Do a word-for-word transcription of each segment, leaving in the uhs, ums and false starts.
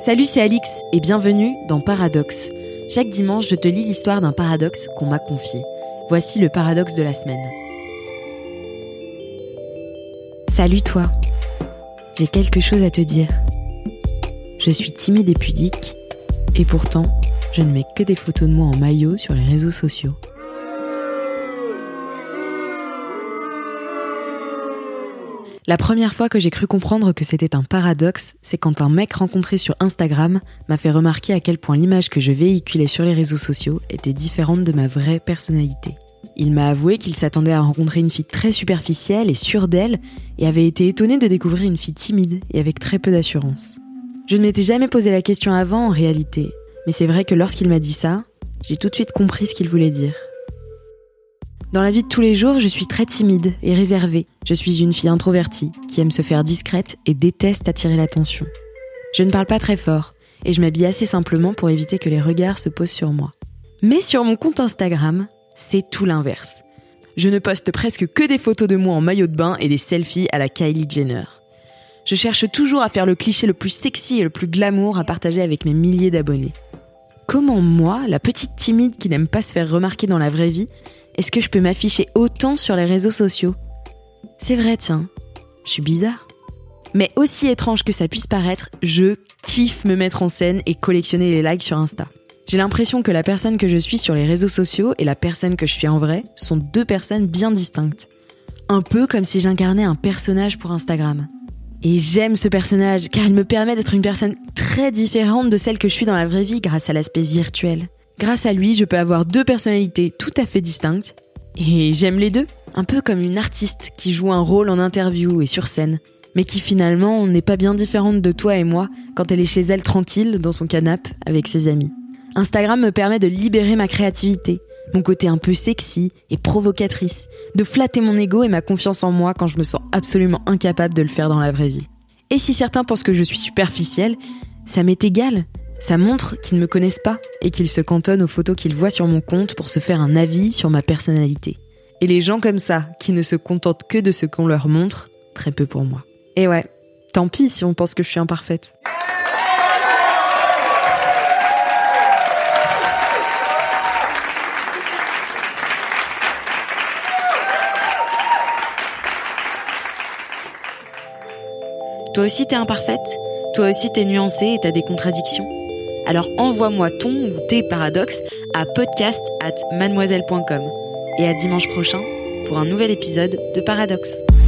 Salut, c'est Alix et bienvenue dans Paradoxe. Chaque dimanche, je te lis l'histoire d'un paradoxe qu'on m'a confié. Voici le paradoxe de la semaine. Salut toi, j'ai quelque chose à te dire. Je suis timide et pudique, et pourtant, je ne mets que des photos de moi en maillot sur les réseaux sociaux. La première fois que j'ai cru comprendre que c'était un paradoxe, c'est quand un mec rencontré sur Instagram m'a fait remarquer à quel point l'image que je véhiculais sur les réseaux sociaux était différente de ma vraie personnalité. Il m'a avoué qu'il s'attendait à rencontrer une fille très superficielle et sûre d'elle et avait été étonné de découvrir une fille timide et avec très peu d'assurance. Je ne m'étais jamais posé la question avant en réalité, mais c'est vrai que lorsqu'il m'a dit ça, j'ai tout de suite compris ce qu'il voulait dire. Dans la vie de tous les jours, je suis très timide et réservée. Je suis une fille introvertie, qui aime se faire discrète et déteste attirer l'attention. Je ne parle pas très fort, et je m'habille assez simplement pour éviter que les regards se posent sur moi. Mais sur mon compte Instagram, c'est tout l'inverse. Je ne poste presque que des photos de moi en maillot de bain et des selfies à la Kylie Jenner. Je cherche toujours à faire le cliché le plus sexy et le plus glamour à partager avec mes milliers d'abonnés. Comment moi, la petite timide qui n'aime pas se faire remarquer dans la vraie vie, est-ce que je peux m'afficher autant sur les réseaux sociaux ? C'est vrai, tiens, je suis bizarre. Mais aussi étrange que ça puisse paraître, je kiffe me mettre en scène et collectionner les likes sur Insta. J'ai l'impression que la personne que je suis sur les réseaux sociaux et la personne que je suis en vrai sont deux personnes bien distinctes. Un peu comme si j'incarnais un personnage pour Instagram. Et j'aime ce personnage car il me permet d'être une personne très différente de celle que je suis dans la vraie vie grâce à l'aspect virtuel. Grâce à lui, je peux avoir deux personnalités tout à fait distinctes, et j'aime les deux, un peu comme une artiste qui joue un rôle en interview et sur scène, mais qui finalement n'est pas bien différente de toi et moi quand elle est chez elle tranquille dans son canapé avec ses amis. Instagram me permet de libérer ma créativité, mon côté un peu sexy et provocatrice, de flatter mon ego et ma confiance en moi quand je me sens absolument incapable de le faire dans la vraie vie. Et si certains pensent que je suis superficielle, ça m'est égal. Ça montre qu'ils ne me connaissent pas et qu'ils se cantonnent aux photos qu'ils voient sur mon compte pour se faire un avis sur ma personnalité. Et les gens comme ça, qui ne se contentent que de ce qu'on leur montre, très peu pour moi. Et ouais, tant pis si on pense que je suis imparfaite. Toi aussi t'es imparfaite ? Toi aussi t'es nuancée et t'as des contradictions ? Alors envoie-moi ton ou tes paradoxes à podcast at mademoiselle point com. Et à dimanche prochain pour un nouvel épisode de Paradoxe.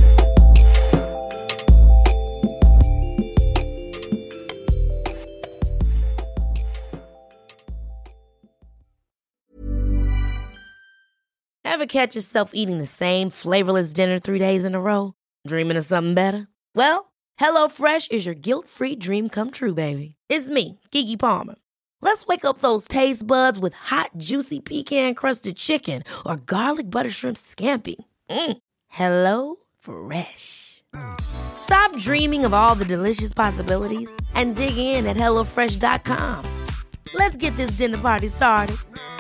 Ever catch yourself eating the same flavorless dinner three days in a row? Dreaming of something better? Well, HelloFresh is your guilt-free dream come true, baby. It's me, Keke Palmer. Let's wake up those taste buds with hot, juicy pecan-crusted chicken or garlic butter shrimp scampi. Mm. Hello Fresh. Stop dreaming of all the delicious possibilities and dig in at hello fresh dot com. Let's get this dinner party started.